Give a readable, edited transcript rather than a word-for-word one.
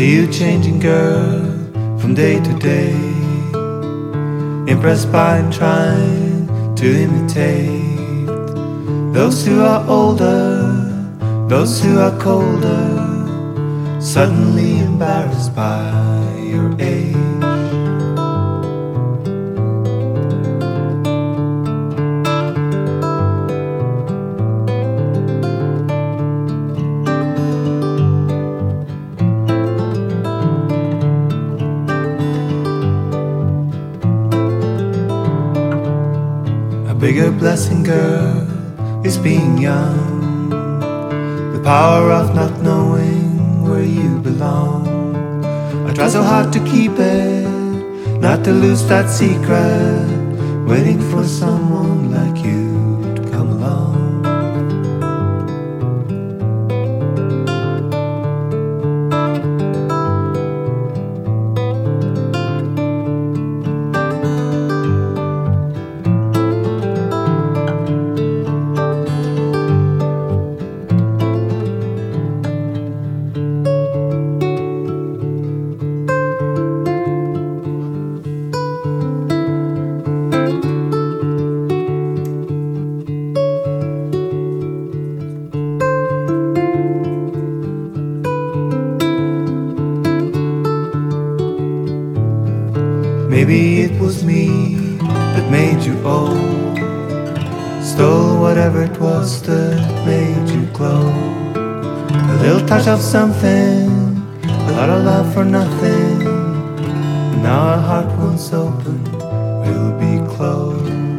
see you changing, girl, from day to day, impressed by and trying to imitate those who are older, those who are colder, suddenly embarrassed by your age. A bigger blessing, girl, is being young, the power of not knowing where you belong. I try so hard to keep it, not to lose that secret, waiting for someone like you to come along. Maybe it was me that made you old, stole whatever it was that made you glow. A little touch of something, a lot of love for nothing. Now our heart once open will be closed.